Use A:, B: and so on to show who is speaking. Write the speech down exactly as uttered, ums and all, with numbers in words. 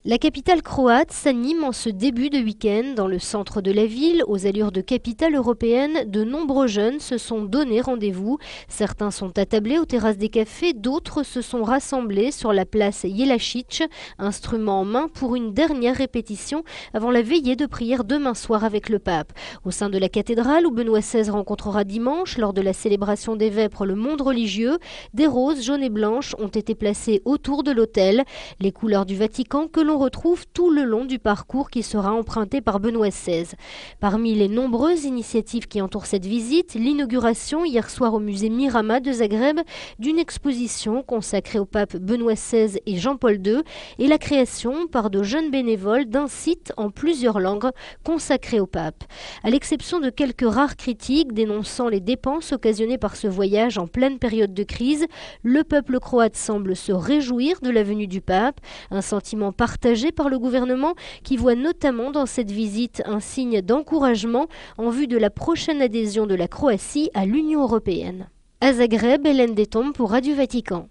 A: La capitale croate s'anime en ce début de week-end. Dans le centre de la ville, aux allures de capitale européenne, de nombreux jeunes se sont donné rendez-vous. Certains sont attablés aux terrasses des cafés, d'autres se sont rassemblés sur la place Jelačić, instrument en main pour une dernière répétition avant la veillée de prière demain soir avec le pape. Au sein de la cathédrale où Benoît seize rencontrera dimanche, lors de la célébration des vêpres le monde religieux, des roses jaunes et blanches ont été placées autour de l'autel, les couleurs du Vatican que l'on On retrouve tout le long du parcours qui sera emprunté par Benoît seize. Parmi les nombreuses initiatives qui entourent cette visite, l'inauguration hier soir au musée Mirama de Zagreb d'une exposition consacrée au pape Benoît seize et Jean-Paul deux et la création par de jeunes bénévoles d'un site en plusieurs langues consacré au pape. À l'exception de quelques rares critiques dénonçant les dépenses occasionnées par ce voyage en pleine période de crise, le peuple croate semble se réjouir de la venue du pape, un sentiment partagé par le gouvernement qui voit notamment dans cette visite un signe d'encouragement en vue de la prochaine adhésion de la Croatie à l'Union européenne. À Zagreb, Hélène Detombe pour Radio Vatican.